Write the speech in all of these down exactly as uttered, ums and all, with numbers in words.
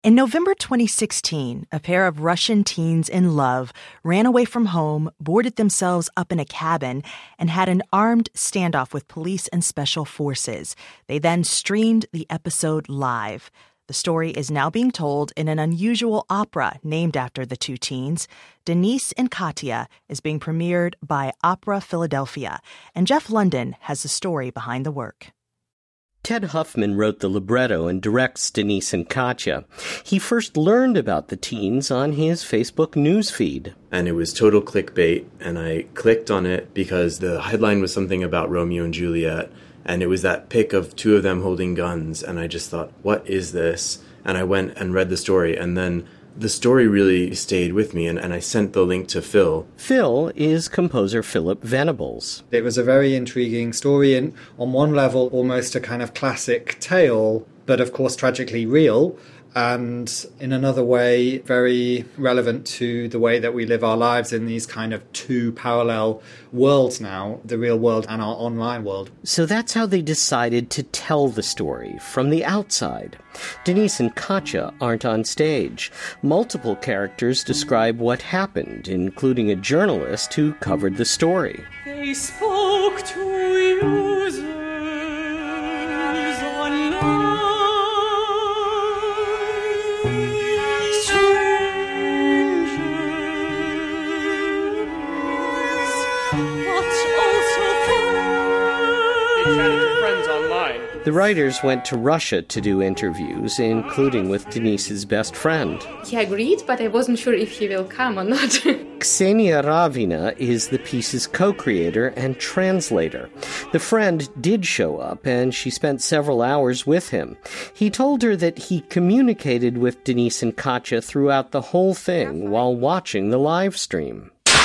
In November twenty sixteen, a pair of Russian teens in love ran away from home, boarded themselves up in a cabin, and had an armed standoff with police and special forces. They then streamed the episode live. The story is now being told in an unusual opera named after the two teens. Denise and Katya is being premiered by Opera Philadelphia, and Jeff London has the story behind the work. Ted Huffman wrote the libretto and directs Denise and Katya. He first learned about the teens on his Facebook newsfeed. And it was total clickbait, and I clicked on it because the headline was something about Romeo and Juliet, and it was that pic of two of them holding guns, and I just thought, what is this? And I went and read the story, and then the story really stayed with me, and, and I sent the link to Phil. Phil is composer Philip Venables. It was a very intriguing story, and on one level, almost a kind of classic tale, but of course tragically real, and in another way, very relevant to the way that we live our lives in these kind of two parallel worlds now, the real world and our online world. So that's how they decided to tell the story, from the outside. Denise and Katya aren't on stage. Multiple characters describe what happened, including a journalist who covered the story. They spoke to users online. The writers went to Russia to do interviews, including with Denise's best friend. He agreed, but I wasn't sure if he will come or not. Ksenia Ravina is the piece's co-creator and translator. The friend did show up, and she spent several hours with him. He told her that he communicated with Denise and Katya throughout the whole thing while watching the live stream.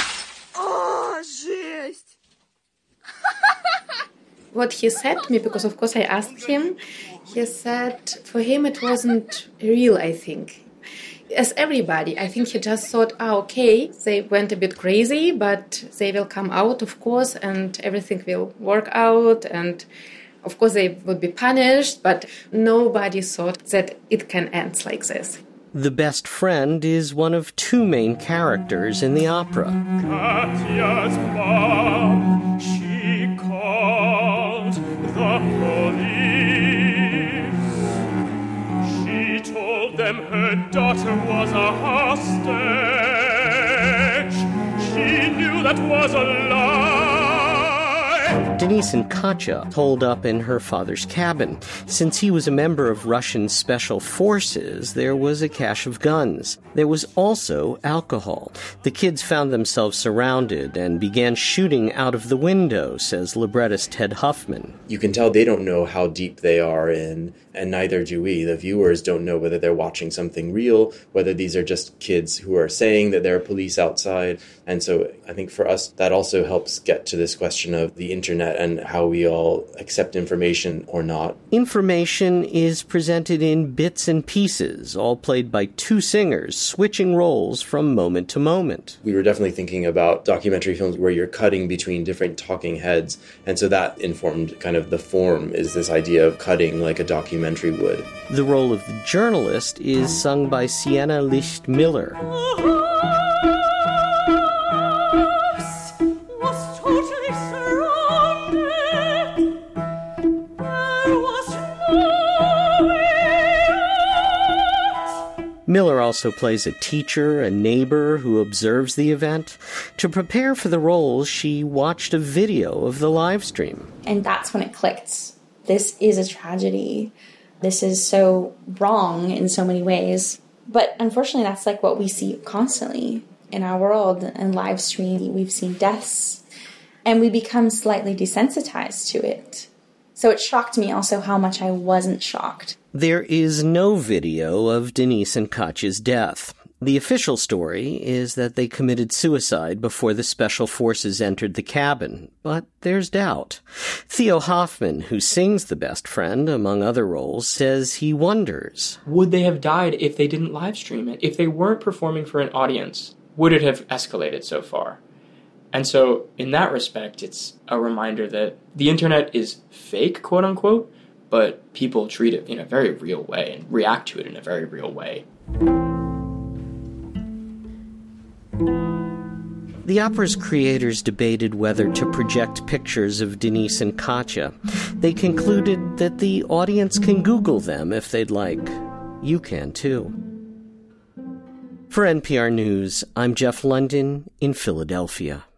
What he said to me, because of course I asked him, he said for him it wasn't real, I think. As everybody, I think he just thought, ah, okay, they went a bit crazy, but they will come out, of course, and everything will work out, and of course they would be punished, but nobody thought that it can end like this. The best friend is one of two main characters in the opera. Katya's mom, she called the police. She told them her daughter was a hostage. She knew that was a lie. Denise and Katya holed up in her father's cabin. Since he was a member of Russian special forces, there was a cache of guns. There was also alcohol. The kids found themselves surrounded and began shooting out of the window, says librettist Ted Huffman. You can tell they don't know how deep they are in, and neither do we. The viewers don't know whether they're watching something real, whether these are just kids who are saying that there are police outside. And so I think for us, that also helps get to this question of the internet and how we all accept information or not. Information is presented in bits and pieces, all played by two singers, switching roles from moment to moment. We were definitely thinking about documentary films where you're cutting between different talking heads. And so that informed kind of the form, is this idea of cutting like a documentary would. The role of the journalist is sung by Sienna Licht Miller. Miller also plays a teacher, a neighbor who observes the event. To prepare for the role, she watched a video of the live stream. And that's when it clicked. This is a tragedy. This is so wrong in so many ways. But unfortunately, that's like what we see constantly in our world. And live stream, we've seen deaths. And we become slightly desensitized to it. So it shocked me also how much I wasn't shocked. There is no video of Denise and Katya's death. The official story is that they committed suicide before the special forces entered the cabin, but there's doubt. Theo Hoffman, who sings the best friend, among other roles, says he wonders. Would they have died if they didn't live stream it? If they weren't performing for an audience, would it have escalated so far? And so, in that respect, it's a reminder that the internet is fake, quote-unquote, but people treat it in a very real way and react to it in a very real way. The opera's creators debated whether to project pictures of Denise and Katya. They concluded that the audience can Google them if they'd like. You can, too. For N P R News, I'm Jeff London in Philadelphia.